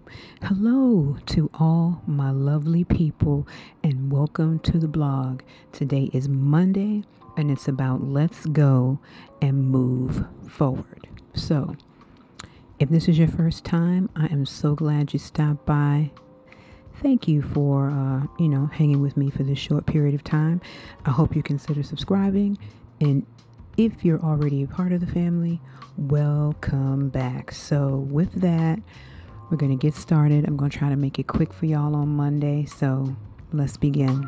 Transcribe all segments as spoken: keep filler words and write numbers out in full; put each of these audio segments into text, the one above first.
Hello to all my lovely people and welcome to the blog. Today is Monday and it's about let's go and move forward. So, if this is your first time, I am so glad you stopped by. Thank you for, uh, you know, hanging with me for this short period of time. I hope you consider subscribing. And if you're already a part of the family, welcome back. So with that, we're going to get started. I'm going to try to make it quick for y'all on Monday. So let's begin.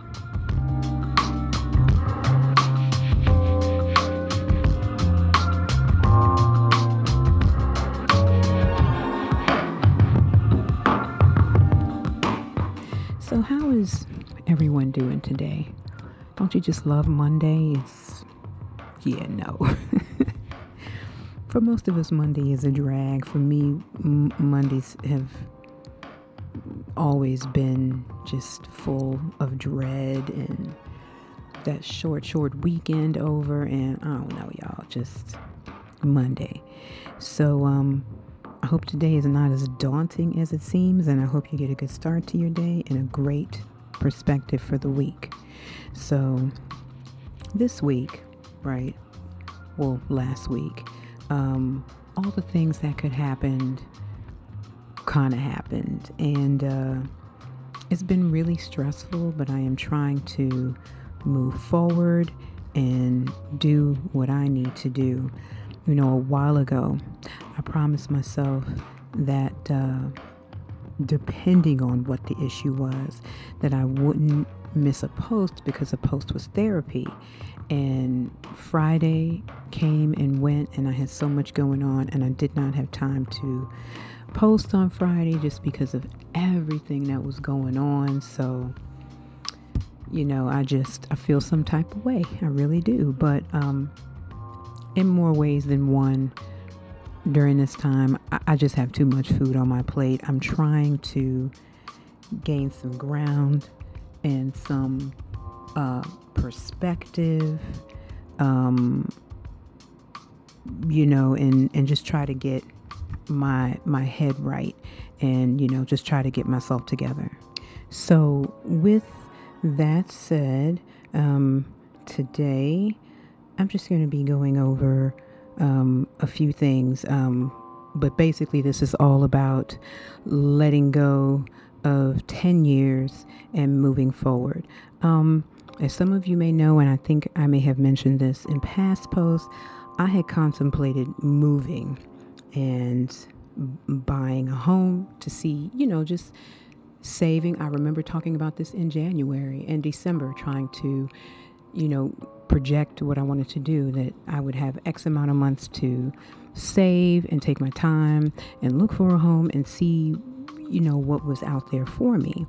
So how is everyone doing today? Don't you just love Monday? It's, yeah, no. For most of us, Monday is a drag. For me, m- Mondays have always been just full of dread and that short, short weekend over. And I don't know, y'all, just Monday. So um, I hope today is not as daunting as it seems. And I hope you get a good start to your day and a great perspective for the week. So this week, right? Well, last week. Um, all the things that could happen kind of happened, and uh, it's been really stressful, but I am trying to move forward and do what I need to do. You know, a while ago, I promised myself that uh, depending on what the issue was, that I wouldn't miss a post because a post was therapy. And Friday came and went, and I had so much going on, and I did not have time to post on Friday just because of everything that was going on. So, you know, I just, I feel some type of way. I really do. But um, in more ways than one, during this time, I, I just have too much food on my plate. I'm trying to gain some ground and some uh, perspective, um, you know, and, and just try to get my my head right and, you know, just try to get myself together. So with that said, um, today I'm just going to be going over um, a few things, um, but basically this is all about letting go of ten years and moving forward. Um, as some of you may know, and I think I may have mentioned this in past posts, I had contemplated moving and buying a home to see, you know, just saving. I remember talking about this in January and December, trying to, you know, project what I wanted to do, that I would have X amount of months to save and take my time and look for a home and see, you know, what was out there for me.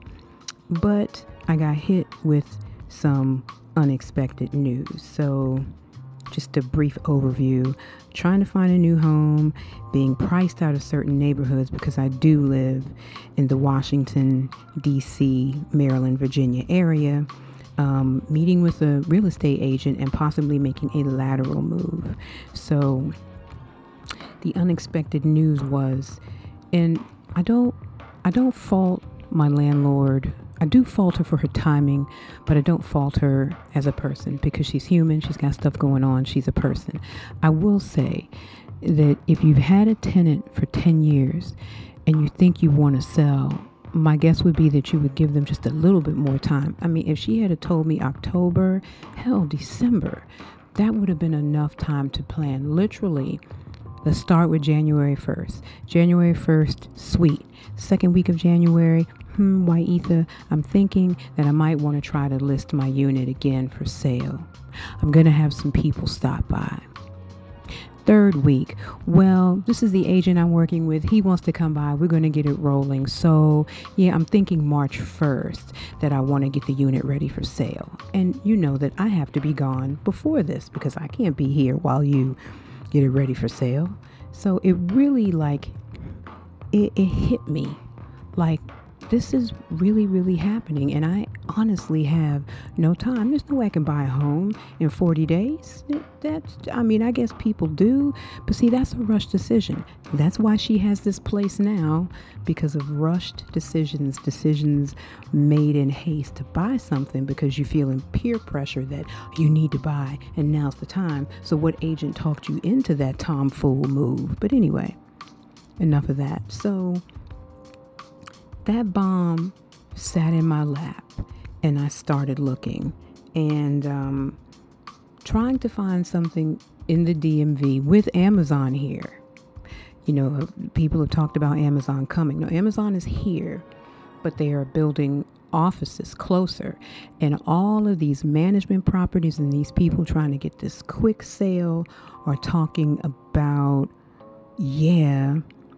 But I got hit with some unexpected news. So just a brief overview, trying to find a new home, being priced out of certain neighborhoods because I do live in the Washington, D C, Maryland, Virginia area, um, meeting with a real estate agent and possibly making a lateral move. So the unexpected news was, and I don't, I don't fault my landlord. I do fault her for her timing, but I don't fault her as a person because she's human. She's got stuff going on. She's a person. I will say that if you've had a tenant for ten years and you think you want to sell, my guess would be that you would give them just a little bit more time. I mean, if she had told me October, hell, December, that would have been enough time to plan. Literally, let's start with January first. January first, sweet. Second week of January, hmm, why ether? I'm thinking that I might want to try to list my unit again for sale. I'm going to have some people stop by. Third week, well, this is the agent I'm working with. He wants to come by. We're going to get it rolling. So, yeah, I'm thinking March first that I want to get the unit ready for sale. And you know that I have to be gone before this because I can't be here while you get it ready for sale. So it really like, it, it hit me like, this is really, really happening. And I, honestly have no time. There's no way I can buy a home in forty days. That's, I mean, I guess people do, but see, that's a rushed decision. That's why she has this place now, because of rushed decisions, decisions made in haste to buy something because you feel in peer pressure that you need to buy and now's the time. So what agent talked you into that tomfool move? But anyway, enough of that. So that bomb sat in my lap and I started looking and um, trying to find something in the D M V with Amazon here. You know, people have talked about Amazon coming. No, Amazon is here, but they are building offices closer. And all of these management properties and these people trying to get this quick sale are talking about, yeah,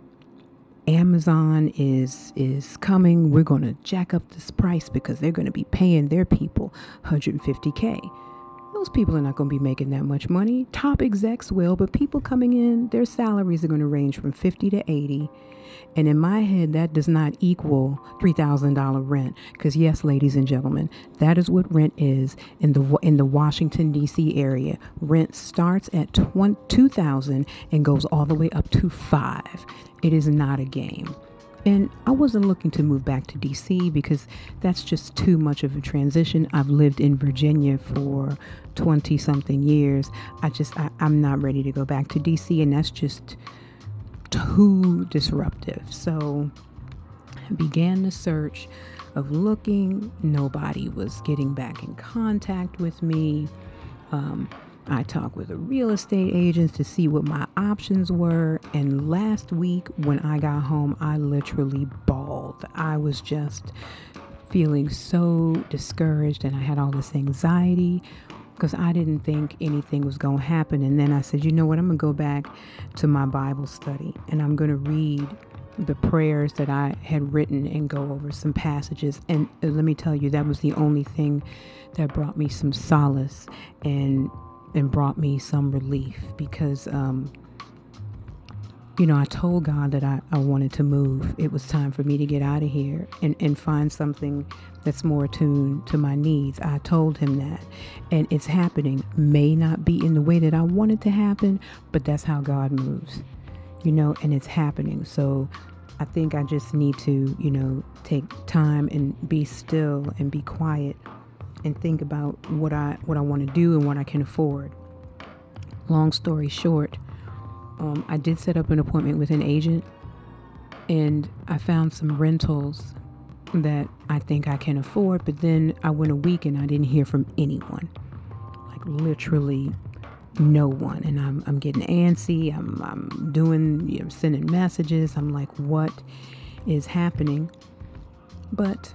Amazon is is coming. We're going to jack up this price because they're going to be paying their people one hundred fifty K. Those people are not going to be making that much money. Top execs will, but people coming in, their salaries are going to range from fifty to eighty. And in my head, that does not equal three thousand dollars rent. Because yes, ladies and gentlemen, that is what rent is in the in the Washington, D C area. Rent starts at two thousand dollars and goes all the way up to five. It is not a game. And I wasn't looking to move back to D C because that's just too much of a transition. I've lived in Virginia for twenty something years. I just, I, I'm not ready to go back to D C, and that's just too disruptive. So I began the search of looking. Nobody was getting back in contact with me. Um, I talked with a real estate agent to see what my options were. And last week when I got home, I literally bawled. I was just feeling so discouraged and I had all this anxiety because I didn't think anything was going to happen. And then I said, you know what, I'm going to go back to my Bible study and I'm going to read the prayers that I had written and go over some passages. And uh, let me tell you, that was the only thing that brought me some solace and and brought me some relief because, um, you know, I told God that I, I wanted to move. It was time for me to get out of here and, and find something that's more attuned to my needs. I told him that, and it's happening. May not be in the way that I want it to happen, but that's how God moves, you know, and it's happening. So I think I just need to, you know, take time and be still and be quiet and think about what I what I want to do and what I can afford. Long story short, um, I did set up an appointment with an agent, and I found some rentals that I think I can afford. But then I went a week and I didn't hear from anyone, like literally no one. And I'm I'm getting antsy. I'm I'm doing you know, sending messages. I'm like, what is happening? But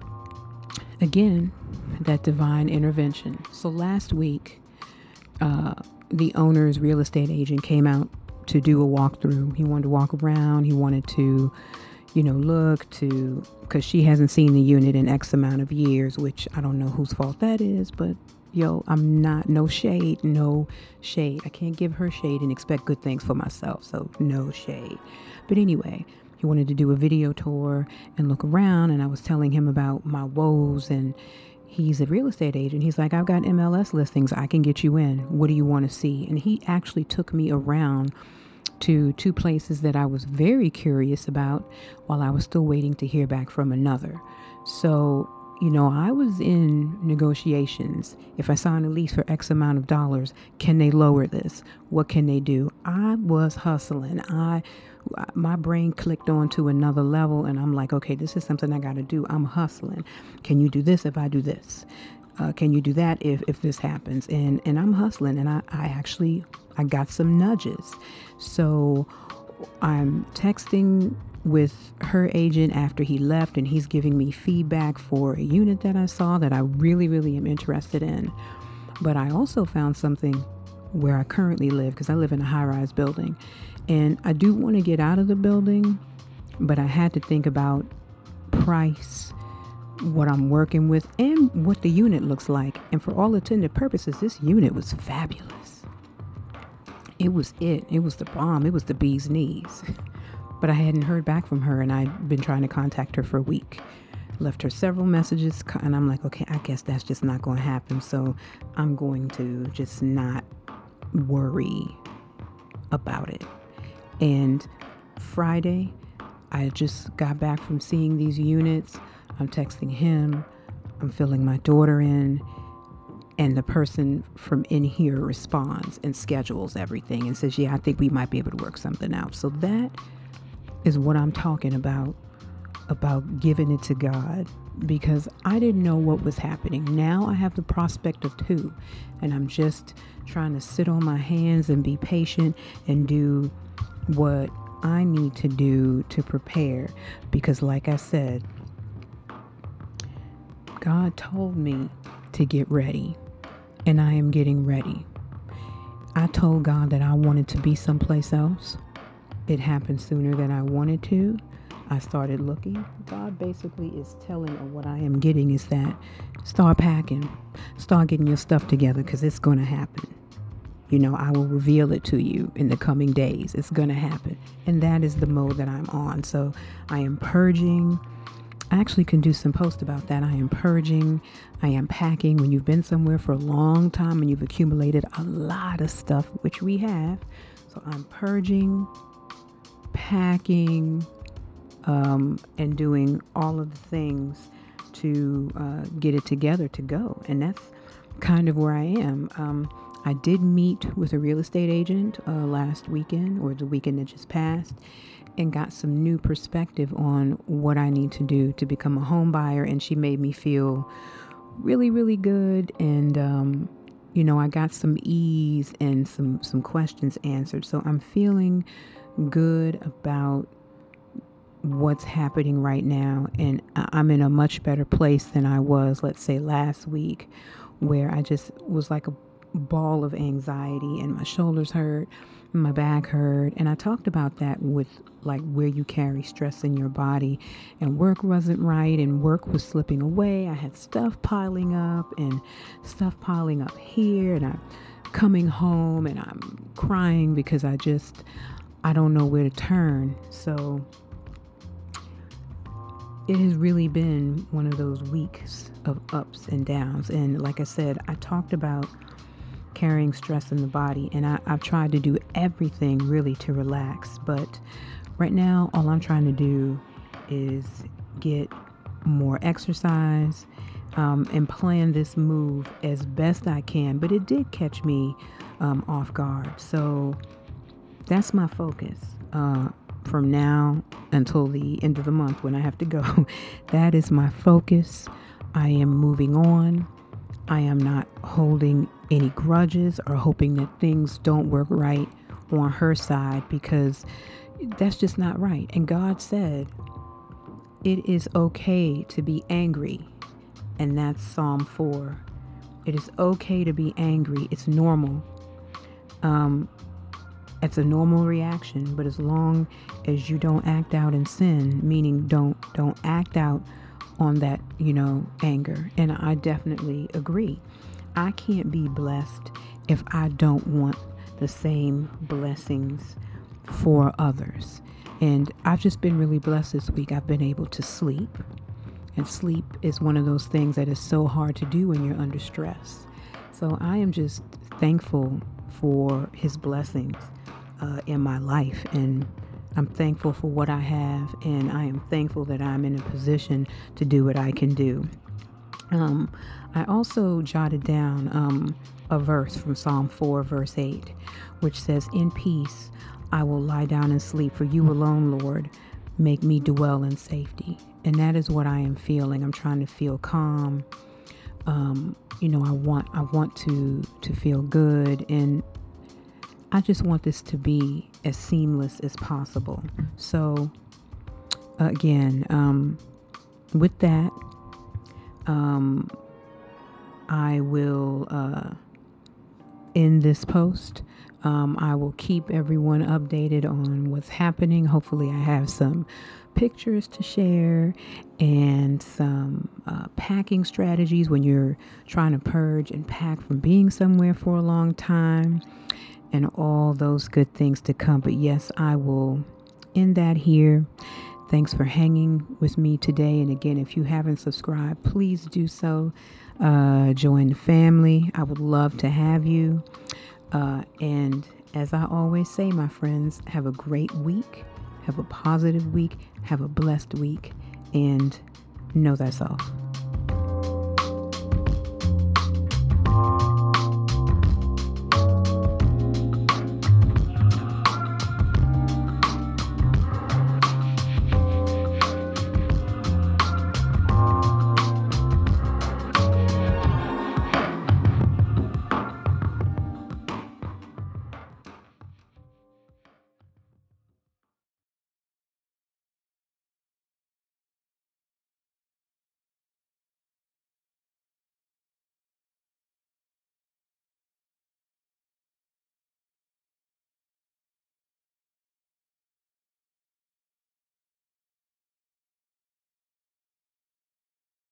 again, that divine intervention. So last week, uh, the owner's real estate agent came out to do a walkthrough. He wanted to walk around. He wanted to, you know, look to, because she hasn't seen the unit in X amount of years, which I don't know whose fault that is, but yo, I'm not, no shade, no shade. I can't give her shade and expect good things for myself. So no shade. But anyway, he wanted to do a video tour and look around, and I was telling him about my woes, and he's a real estate agent. He's like, I've got M L S listings. I can get you in. What do you want to see? And he actually took me around to two places that I was very curious about while I was still waiting to hear back from another. So, you know, I was in negotiations. If I sign a lease for X amount of dollars, can they lower this? What can they do? I was hustling. I my brain clicked on to another level, and I'm like, okay, this is something I got to do. I'm hustling. Can you do this if I do this? Uh, can you do that if, if this happens? And and I'm hustling, and I, I actually, I got some nudges. So I'm texting with her agent after he left, and he's giving me feedback for a unit that I saw that I really, really am interested in. But I also found something where I currently live, because I live in a high-rise building. And I do want to get out of the building, but I had to think about price, what I'm working with, and what the unit looks like. And for all intended purposes, this unit was fabulous. It was it. It was the bomb. It was the bee's knees. But I hadn't heard back from her, and I'd been trying to contact her for a week. left her several messages, and I'm like, okay, I guess that's just not going to happen. So I'm going to just not worry about it. And Friday, I just got back from seeing these units. I'm texting him. I'm filling my daughter in. And the person from in here responds and schedules everything and says, yeah, I think we might be able to work something out. So that is what I'm talking about, about giving it to God, because I didn't know what was happening. Now I have the prospect of two, and I'm just trying to sit on my hands and be patient and do what I need to do to prepare. Because like I said, God told me to get ready, and I am getting ready. I told God that I wanted to be someplace else. It happened sooner than I wanted to. I started looking. God basically is telling, or what I am getting is that start packing, start getting your stuff together, because it's going to happen. You know, I will reveal it to you in the coming days. It's going to happen. And that is the mode that I'm on. So I am purging. I actually can do some posts about that. I am purging. I am packing. When you've been somewhere for a long time and you've accumulated a lot of stuff, which we have. So I'm purging, packing, um, and doing all of the things to uh, get it together to go. And that's kind of where I am. Um, I did meet with a real estate agent uh, last weekend, or the weekend that just passed, and got some new perspective on what I need to do to become a home buyer. And she made me feel really, really good. And, um, you know, I got some ease and some, some questions answered. So I'm feeling good about what's happening right now. And I'm in a much better place than I was, let's say, last week, where I just was like a ball of anxiety and my shoulders hurt, my back hurt. And I talked about that with like where you carry stress in your body, and work wasn't right, and work was slipping away. I had stuff piling up and stuff piling up here, and I'm coming home and I'm crying because I just, I don't know where to turn. So it has really been one of those weeks of ups and downs. And like I said, I talked about carrying stress in the body, and I, I've tried to do everything really to relax. But right now, all I'm trying to do is get more exercise um, and plan this move as best I can. But it did catch me um, off guard. So that's my focus uh, from now until the end of the month when I have to go. That is my focus. I am moving on. I am not holding any grudges or hoping that things don't work right on her side, because that's just not right. And God said it is okay to be angry. And that's Psalm four. It is okay to be angry. It's normal. Um, it's a normal reaction, but as long as you don't act out in sin, meaning don't don't act out on that, you know, anger. And I definitely agree. I can't be blessed if I don't want the same blessings for others. And I've just been really blessed this week. I've been able to sleep. And sleep is one of those things that is so hard to do when you're under stress. So I am just thankful for his blessings uh, in my life. And I'm thankful for what I have, and I am thankful that I'm in a position to do what I can do. Um, I also jotted down um, a verse from Psalm four, verse eight, which says, "In peace I will lie down and sleep, for you alone, Lord, make me dwell in safety." And that is what I am feeling. I'm trying to feel calm. Um, you know, I want I want to to feel good, and I just want this to be as seamless as possible. So again, um, with that, um, I will uh, end this post. Um, I will keep everyone updated on what's happening. Hopefully I have some pictures to share and some uh, packing strategies when you're trying to purge and pack from being somewhere for a long time, and all those good things to come. But yes, I will end that here. Thanks for hanging with me today. And again, if you haven't subscribed, please do so. Uh, join the family. I would love to have you. Uh, and as I always say, my friends, have a great week. Have a positive week. Have a blessed week. And know thyself.